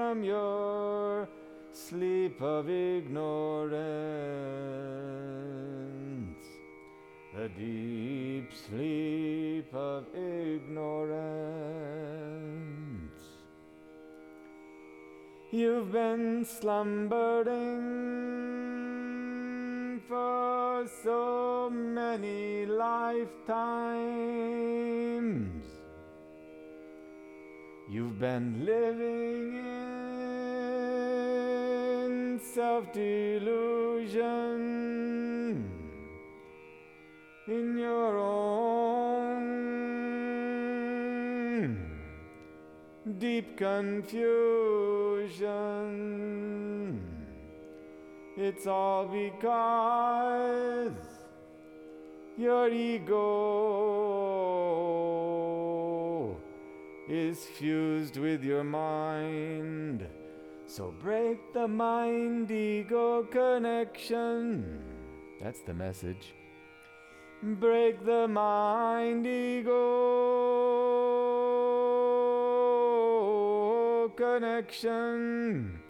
from your sleep of ignorance, the deep sleep of ignorance. You've been slumbering for so many lifetimes. You've been living in self-delusion, in your own deep confusion. It's all because your ego is fused with your mind. So break the mind-ego connection. That's the message. Break the mind-ego connection.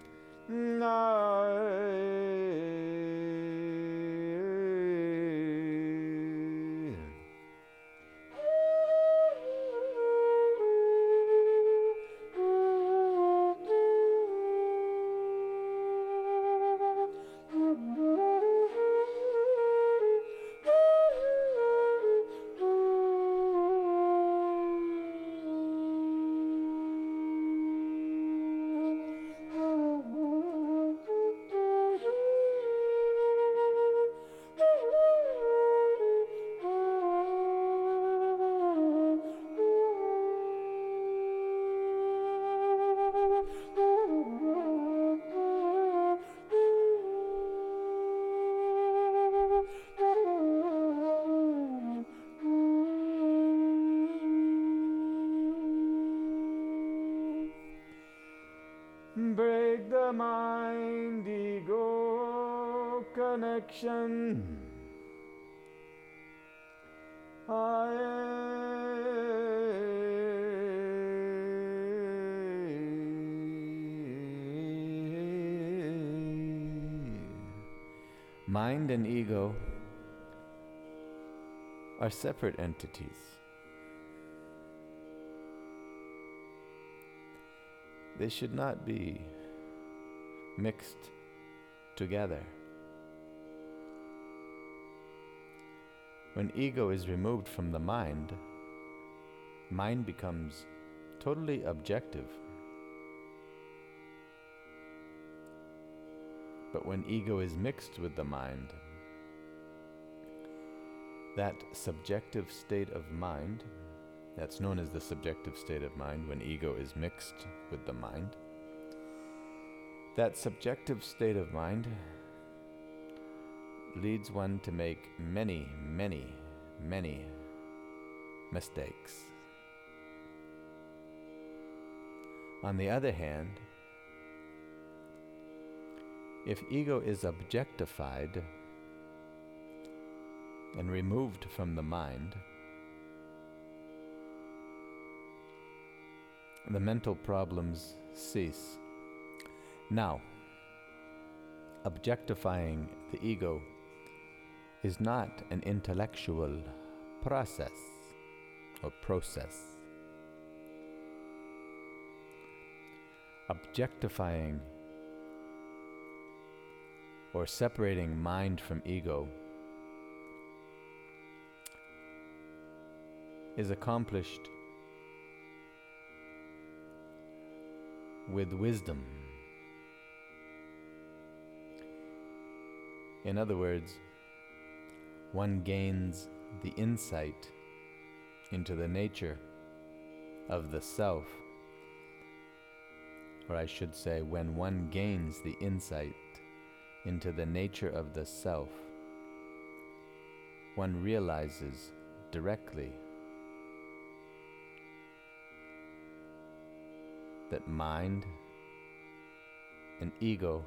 Break the mind-ego connection. Mind and ego are separate entities. They should not be mixed together. When ego is removed from the mind, mind becomes totally objective. But when ego is mixed with the mind, that subjective state of mind, that's known as the subjective state of mind when ego is mixed with the mind. That subjective state of mind leads one to make many, many, many mistakes. On the other hand, if ego is objectified and removed from the mind, the mental problems cease. Now, objectifying the ego is not an intellectual process or process. Objectifying or separating mind from ego is accomplished with wisdom. In other words, one gains the insight into the nature of the self, or I should say, when one gains the insight into the nature of the self, one realizes directly that mind and ego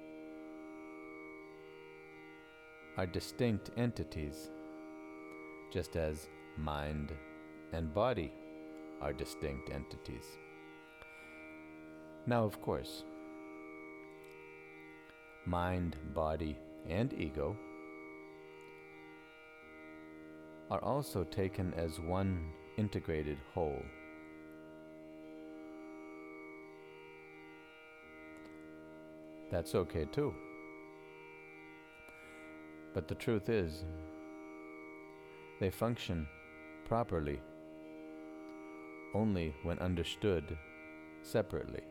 are distinct entities, just as mind and body are distinct entities. Now, of course, mind, body, and ego are also taken as one integrated whole. That's okay too. But the truth is, they function properly only when understood separately.